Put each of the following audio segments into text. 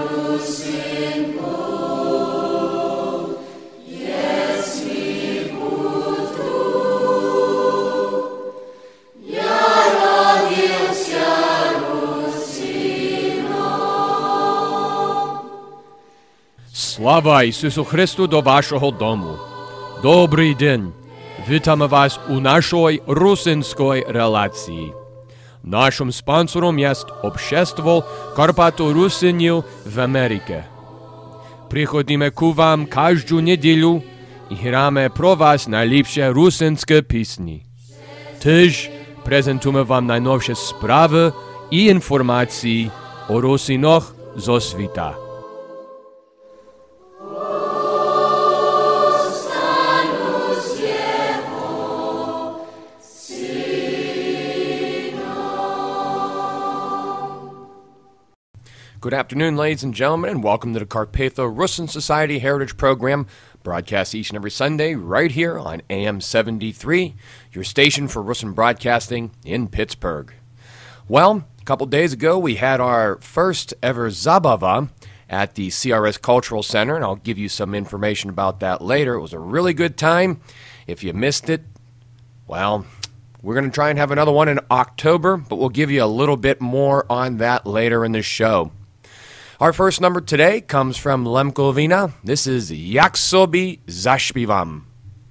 Слава Ісусу Христу до вашого дому. Добрий день. Вітаємо вас у нашій русинській релації. Нашим спонсором є Общество Карпато-Русинів в Америці. Приходимо к вам кожну неділю і граємо про вас найліпші русинські пісні. Теж презентуємо вам найновші справи і інформації о русинах зо світа. Good afternoon, ladies and gentlemen, and welcome to the Carpatho-Russin Society Heritage Program, broadcast each and every Sunday right here on AM 73, your station for Russin broadcasting in Pittsburgh. Well, a couple days ago, we had our first ever Zabava at the CRS Cultural Center, and I'll give you some information about that later. It was a really good time. If you missed it, well, we're going to try and have another one in October, but we'll give you a little bit more on that later in the show. Our first number today comes from Lemkovina. This is Jak Sobi Zaśpiewam.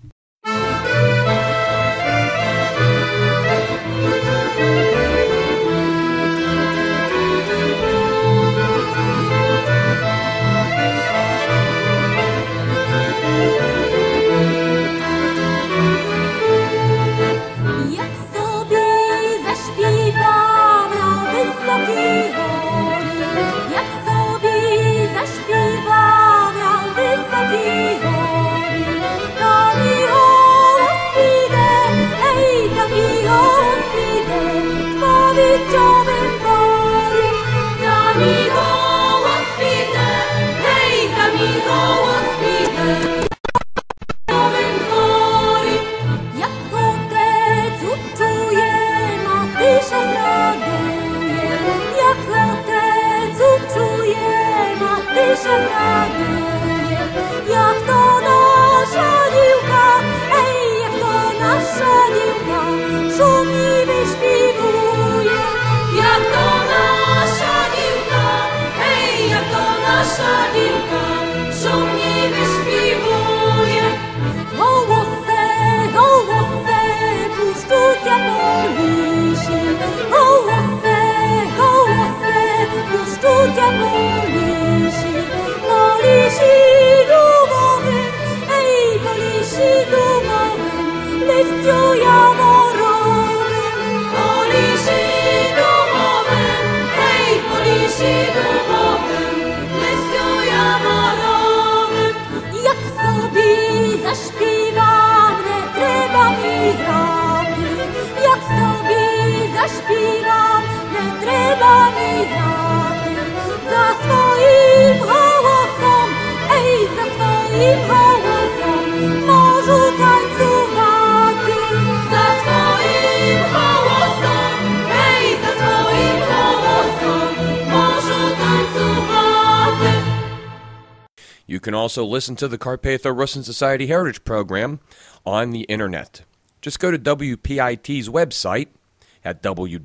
You can also listen to the Carpatho-Russin Society Heritage Program on the internet. Just go to WPIT's website at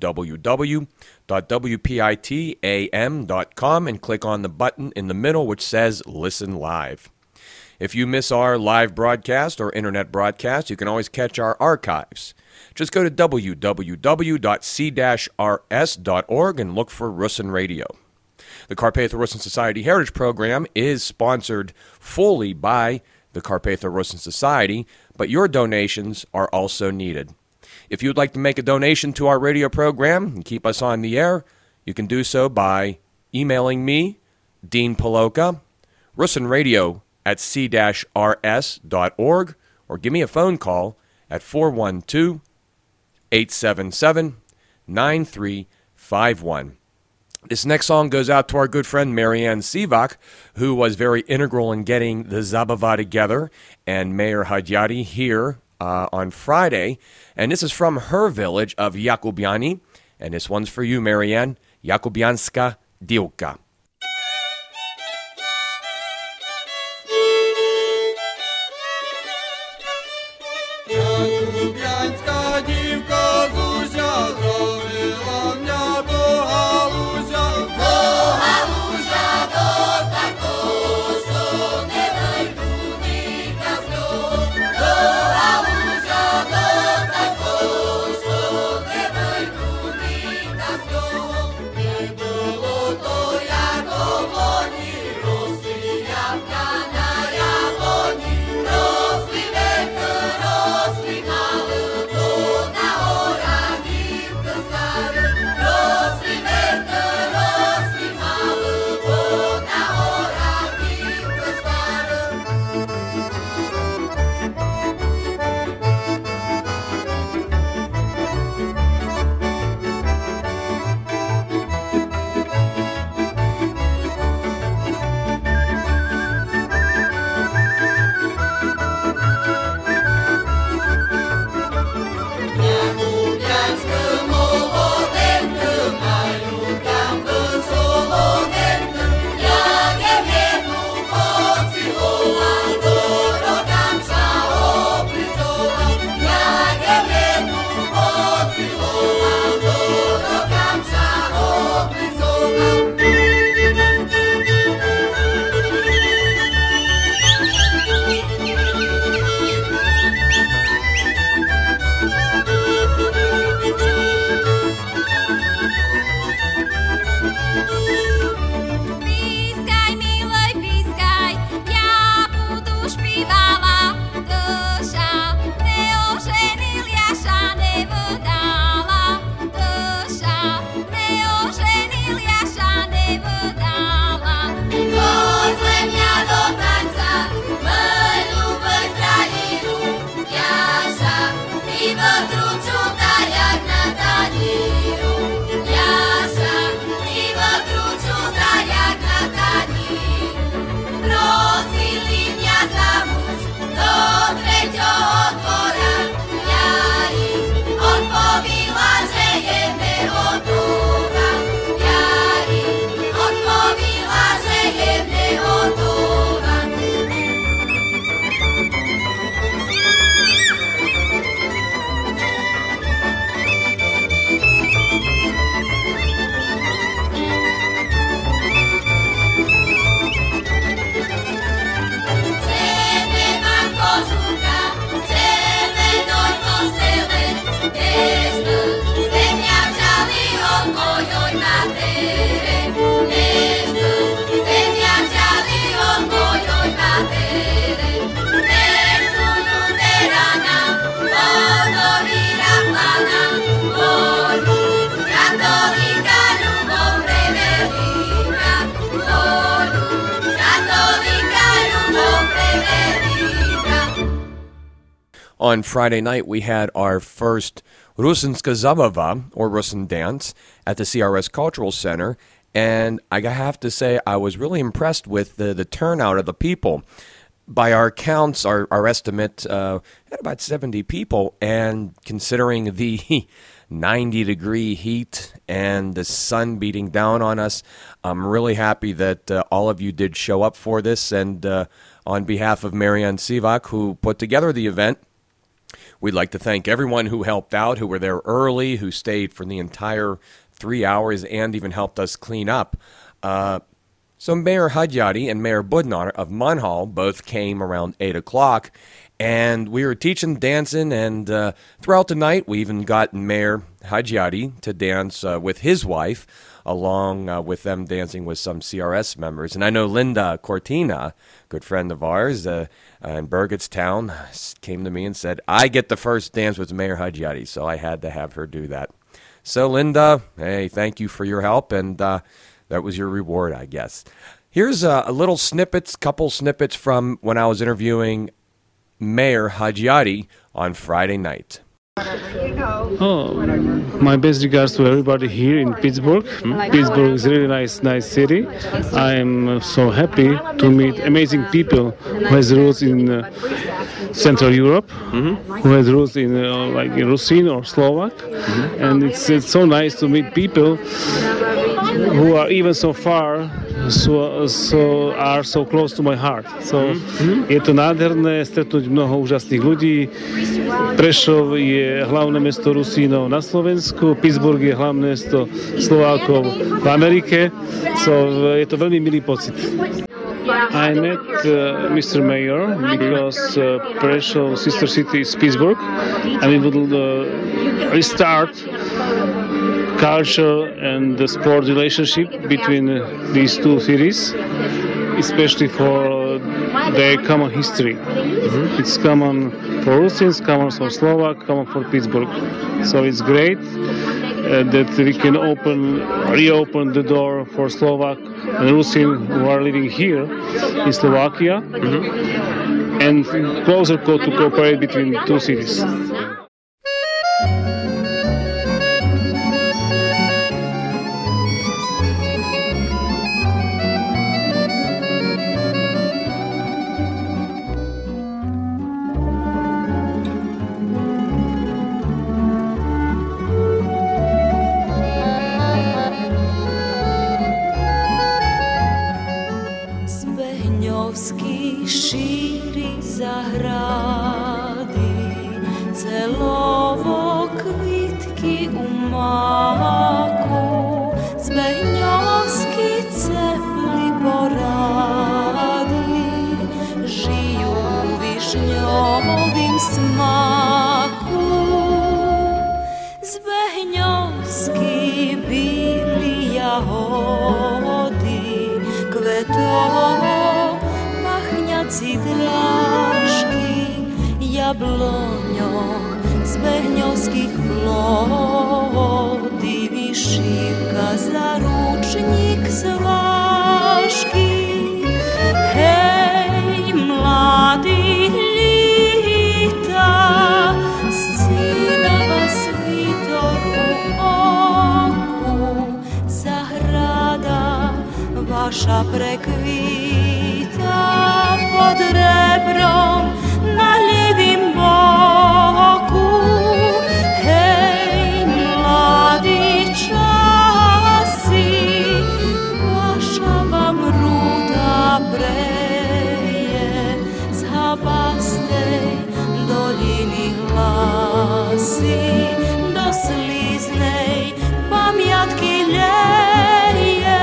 www.wpitam.com and click on the button in the middle which says Listen Live. If you miss our live broadcast or internet broadcast, you can always catch our archives. Just go to www.c-rs.org and look for Russin Radio. The Carpatho-Russin Society Heritage Program is sponsored fully by the Carpatho-Russin Society, but your donations are also needed. If you'd like to make a donation to our radio program and keep us on the air, you can do so by emailing me, Dean Paloka, russinradio@c-rs.org, or give me a phone call at 412-877-9351. This next song goes out to our good friend Marianne Sivak, who was very integral in getting the Zabava together, and Mayor Hadjadi here on Friday. And this is from her village of Yakubiani, and this one's for you, Marianne. Yakubianska Diuka. On Friday night, we had our first Rusinska Zabava, or Rusin dance, at the CRS Cultural Center, and I have to say I was really impressed with the turnout of the people. By our counts, our estimate, had about 70 people, and considering the 90-degree heat and the sun beating down on us, I'm really happy that all of you did show up for this, and on behalf of Marianne Sivak, who put together the event, we'd like to thank everyone who helped out, who were there early, who stayed for the entire 3 hours, and even helped us clean up. So Mayor Hadjadi and Mayor Budnar of Manhal both came around 8 o'clock, and we were teaching dancing, and throughout the night we even got Mayor Hadjadi to dance with his wife, along with them dancing with some CRS members. And I know Linda Cortina, good friend of ours in Burgettstown, came to me and said, I get the first dance with Mayor Hadjadi, so I had to have her do that. So Linda, hey, thank you for your help, and that was your reward, I guess. Here's a little couple snippets from when I was interviewing Mayor Hadjadi on Friday night. My best regards to everybody here in Pittsburgh. Pittsburgh is a really nice city. I am so happy to meet amazing people who has roots in Central Europe, who has roots in like in Rusin or Slovak, and it's so nice to meet people who are even so far, are so close to my heart. So je to nádherné stretnúť mnoho úžasných ľudí. Prešov je hlavné mesto Rusínov na Slovensku, Pittsburgh je hlavné mesto Slovákov v Amerike. So je to veľmi milý pocit. I met Mr. Mayor because Prešov sister city is Pittsburgh, and we would restart culture and the sport relationship between these two cities, especially for their common history. It's common for Rusians, common for Slovak, common for Pittsburgh. So it's great that we can reopen the door for Slovak and Rusin who are living here in Slovakia, and closer to cooperate between two cities. Šíri zahrady, celovo kvitky u máku, zbehňovsky cepli porady, žijú višňovým smaku. Zbehňovsky bíli jahody, kvetovo machňací drážky, jabloňoch z behňovských plody, vyšívka za ručník z vážky. Hej, mladí líta, scínava svítor u oku, zahrada vaša prekvita pod rebrom na ľavým boku. Hej, mladí časy, vaša vám ruda preje, z habastej doliny hlasy, do slíznej pamiatky leje.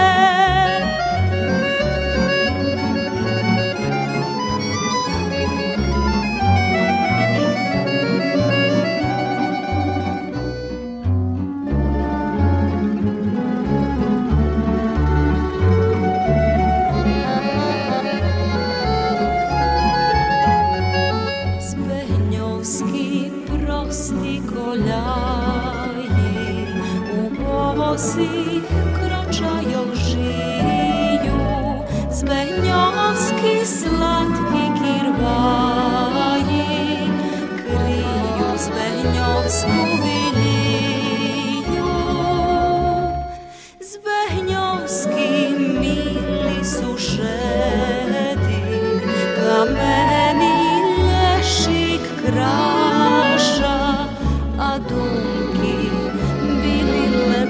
šedi, kameni lešik kraša, a dumki bili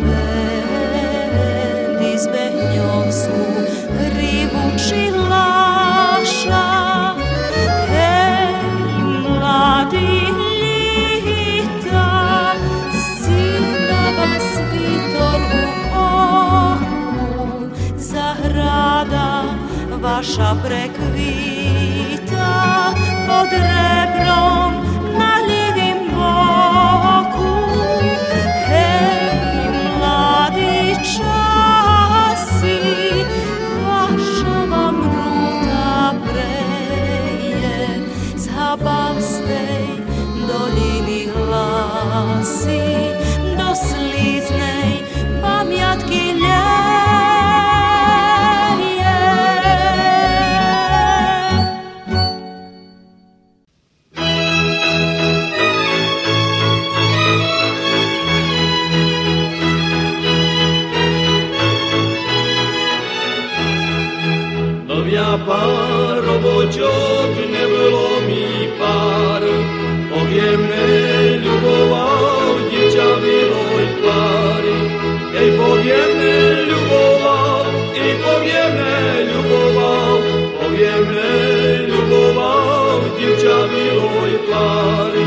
lebedi, s behnjovsku rivuči laša. Hej, mladi ljita, sinava svitor u oku, zahrada vaša prekvita, pod rebrom na ljivim boku. Hej, mladi časi, vaša vam ruta preje, z habastej dolini glasi, do sliznej pamjatki ljeje. Pár robočok, nebylo mi pár, povjemne ljuboval, dječa miloj tvari. Ej, povjemne ljuboval, i povjemne ljuboval, povjemne ljuboval, dječa miloj tvari.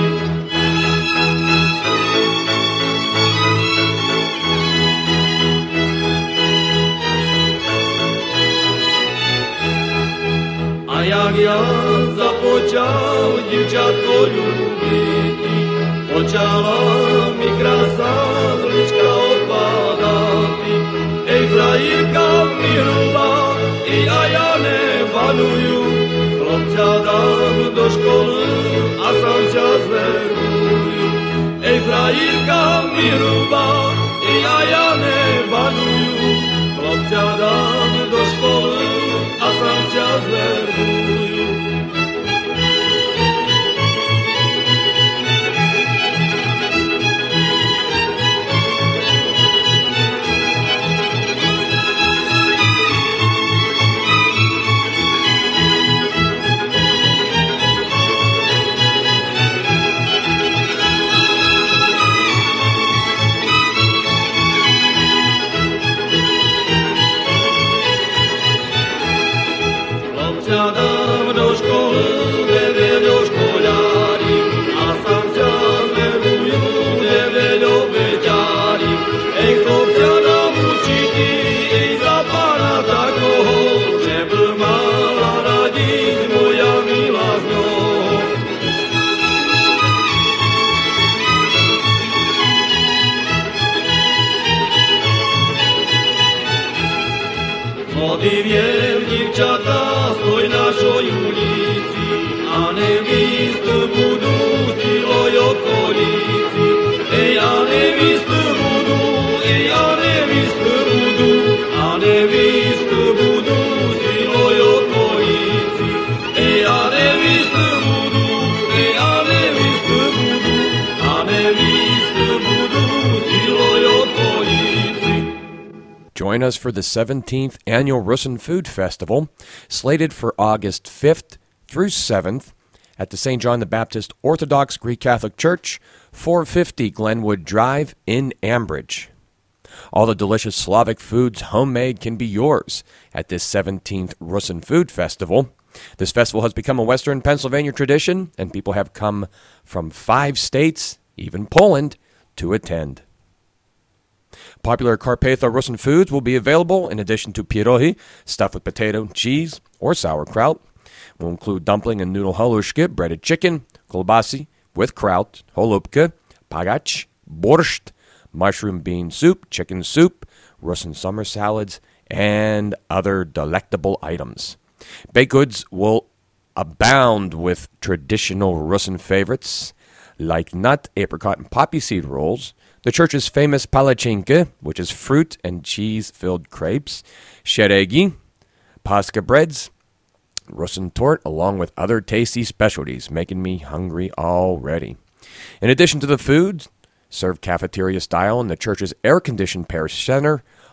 Jak ja započal dівчатko любити, почала mi krasa z lička odpadati. Ej, frajerka mi hruba, a ja ne vanuju, chlopca dám do školy a sam ťa zverbuju. Ej, frajerka mi hruba, a ja ne vanuju, chlopca dám do školy a sam ťa zverbuju. Dám do školy, neveľo školári, a sam ťa zverbujú, neveľo beťári. Ej, chlopca dám učiti, ej, za pána takoho, že by mala radiť moja milá z ňoho. Odiviem, dívčatá, stoj našoj ulici, a nevisty budú v celoj okolici. Ej, a nevisty budú, ej, a nevisty budú, a nevisty budú v celoj okolici. Ej, a nevisty budú, ej, a nevisty budú, a nevisty budú v celoj okolici. Join us for the 17th Annual Russin Food Festival, slated for August 5th through 7th at the St. John the Baptist Orthodox Greek Catholic Church, 450 Glenwood Drive in Ambridge. All the delicious Slavic foods homemade can be yours at this 17th Russin Food Festival. This festival has become a Western Pennsylvania tradition, and people have come from 5 states, even Poland, to attend. Popular Carpatho Russin foods will be available in addition to pierogi, stuffed with potato, cheese, or sauerkraut. Will include dumpling and noodle halushka, breaded chicken, kolbasi with kraut, holubka, pagach, borscht, mushroom bean soup, chicken soup, Russin summer salads, and other delectable items. Baked goods will abound with traditional Russin favorites like nut, apricot, and poppy seed rolls, the church's famous palachinka, which is fruit and cheese-filled crepes, sheregi, pascha breads, Russin tort, along with other tasty specialties, making me hungry already. In addition to the food, served cafeteria style in the church's air-conditioned parish center,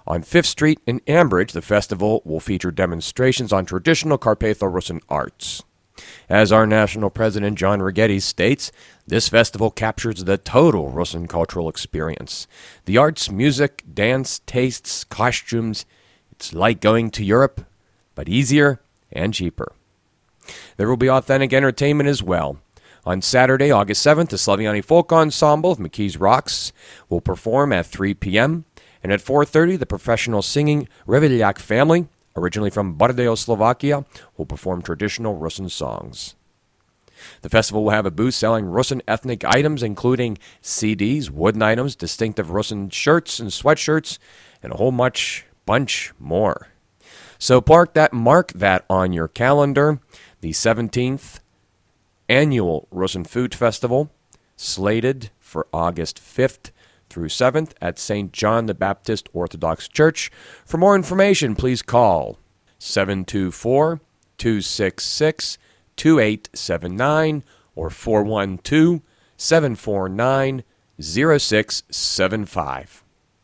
On 5th Street in Ambridge, the festival will feature demonstrations on traditional Carpatho-Russan arts. As our national president John Righetti states, this festival captures the total Russan cultural experience. The arts, music, dance, tastes, costumes. It's like going to Europe, but easier and cheaper. There will be authentic entertainment as well. On Saturday, August 7th, the Slaviani Folk Ensemble of McKees Rocks will perform at 3 p.m., and at 4:30, the professional singing Reveljak family, originally from Bardeo, Slovakia, will perform traditional Russan songs. The festival will have a booth selling Russan ethnic items, including CDs, wooden items, distinctive Russan shirts and sweatshirts, and a whole bunch more. So mark that on your calendar. The 17th Annual Russan Food Festival, slated for August 5th through 7th at St. John the Baptist Orthodox Church. For more information, please call 724-266-2879 or 412-749-0675.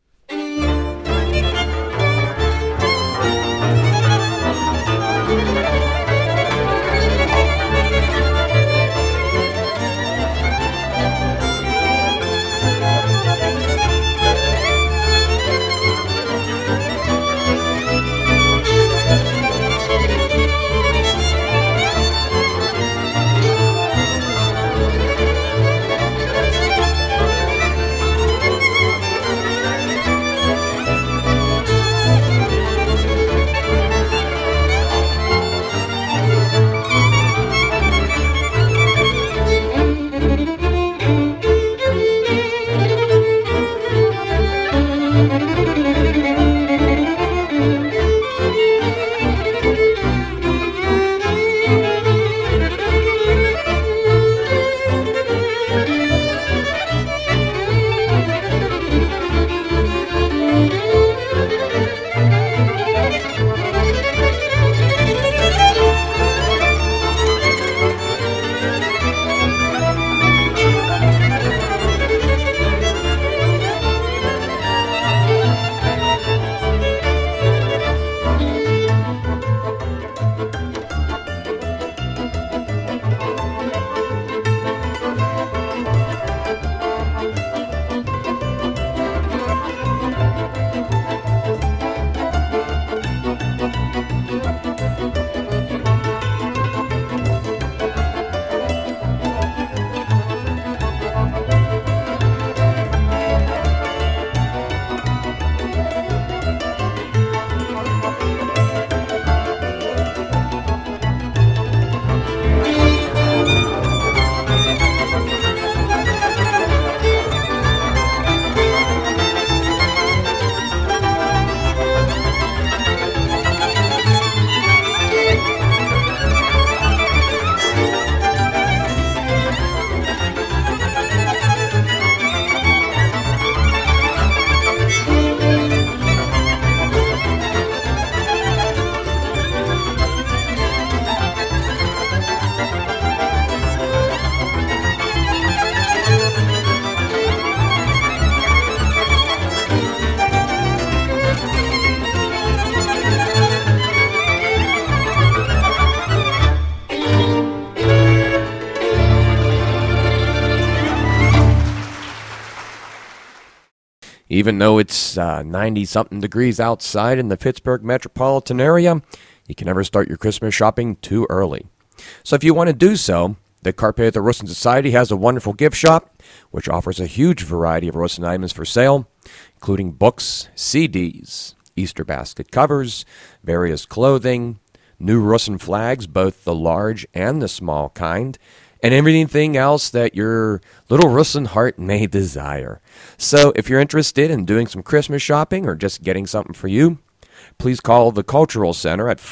Even though it's 90-something degrees outside in the Pittsburgh metropolitan area, you can never start your Christmas shopping too early. So if you want to do so, the Carpatho-Russan Society has a wonderful gift shop, which offers a huge variety of Russan items for sale, including books, CDs, Easter basket covers, various clothing, new Russan flags, both the large and the small kind, and everything else that your little Russan heart may desire. So if you're interested in doing some Christmas shopping or just getting something for you, please call the Cultural Center at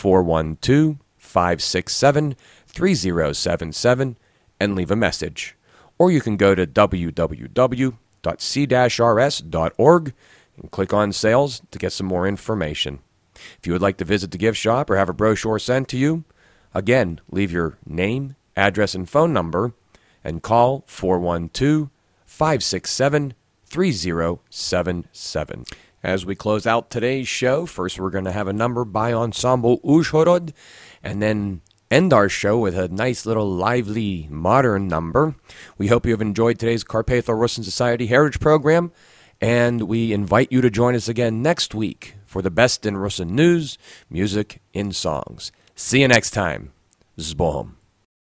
412-567-3077 and leave a message. Or you can go to www.c-rs.org and click on sales to get some more information. If you would like to visit the gift shop or have a brochure sent to you, again, leave your name, address, and phone number, and call 412-567-3077. as we close out today's show. First, we're going to have a number by Ensemble Uzhhorod, and then end our show with a nice little lively modern number. We hope you have enjoyed today's Carpatho-Russian Society Heritage Program, and we invite you to join us again next week for the best in Russian news, music, and songs. See you next time. Z Bohom.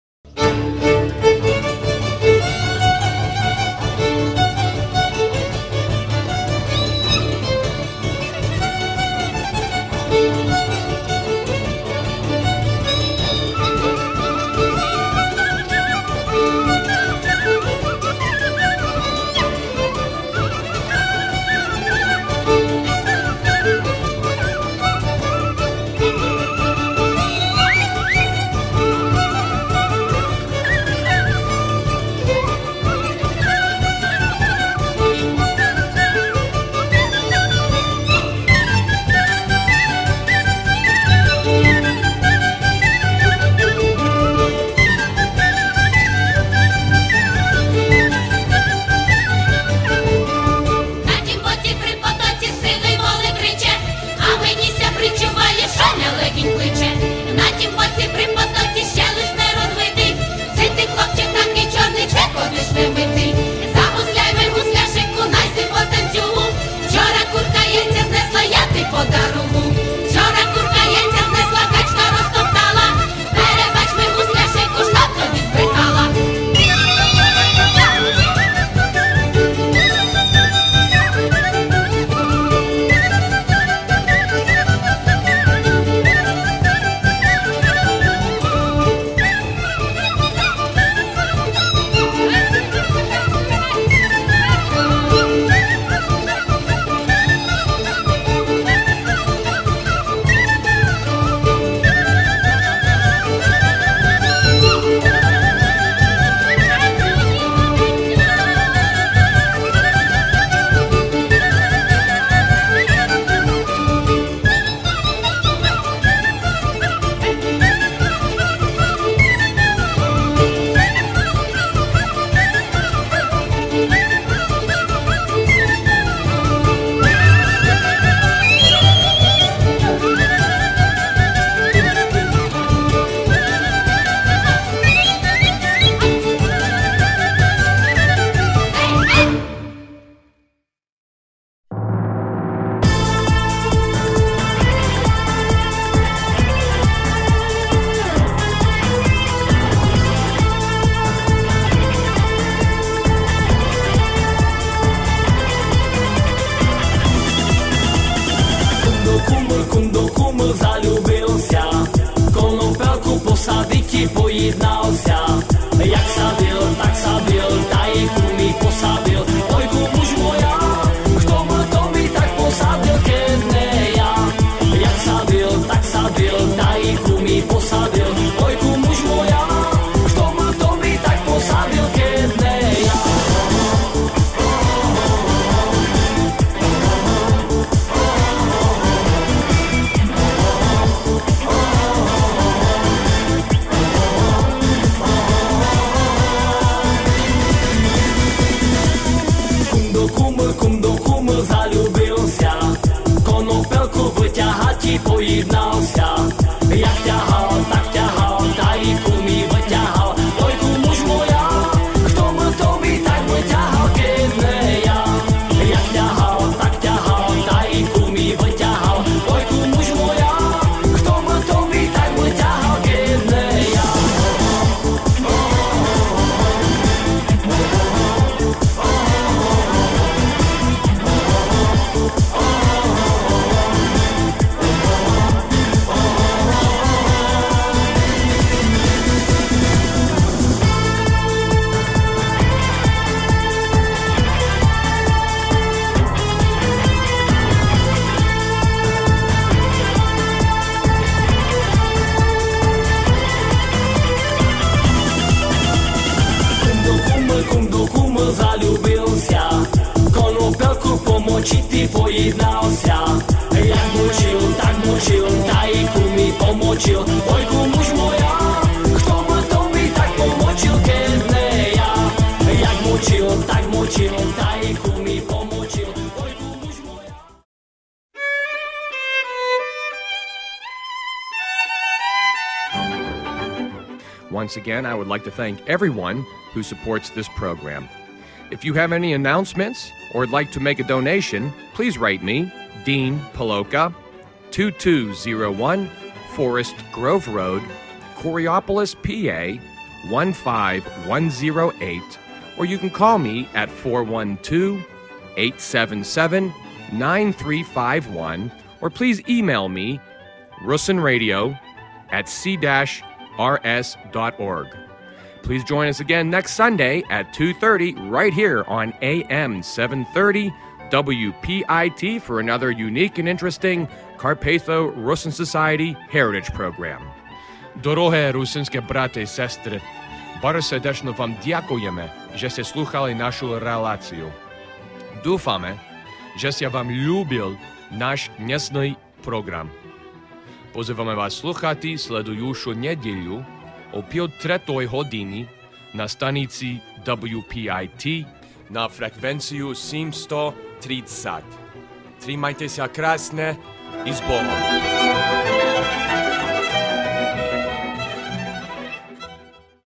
Pojednался, jak sadil, tak sadil, tajku mi posadil. Ojku, muž moja, kto ma to mi tak posadil, keď ne ja. Jak sadil, tak sadil, tajku mi posadil. Ojku, muž moja, kto ma to mi tak posadil, keď ne ja. Pojednался, jak ťahal, tak ťahal, tajku mi vyťahal. Ojku, muž moja, kto ma to mi tak vyťahal, keď ne ja. Jak ťahal, tak ťahal, tajku mi vyťahal. Ojku, muž moja, kto ma to mi tak vyťahal, keď ne ja. Залюбился, конопелку помочить ты поеднался. Jak mučil, tak mučil, tajku mi pomočil. Ojku, muž moja, kto ma to mi tak pomočil, keď ne ja. Jak mučil, tak mučil, tajku mi pomočil. Once again, I would like to thank everyone who supports this program. If you have any announcements or would like to make a donation, please write me, Dean Paloka, 2201 Forest Grove Road, Coriopolis, PA, 15108, or you can call me at 412-877-9351, or please email me, russinradio@c-rs.org. Please join us again next Sunday at 2:30 right here on AM 730 WPIT for another unique and interesting Carpatho-Rusyn Society Heritage Program. Дороге русинське брати і сестри, bardzo serdecznie wam dziękujemy, żeście słuchali naszą relację. Dúfame, żeście wam lubil nasz dnesny program. Pozywamy was słuchać sledującą niedzielę o 5:03 godziny na stanicy WPIT na frekwencję 730. Trzymajcie się krasne i z Bogom.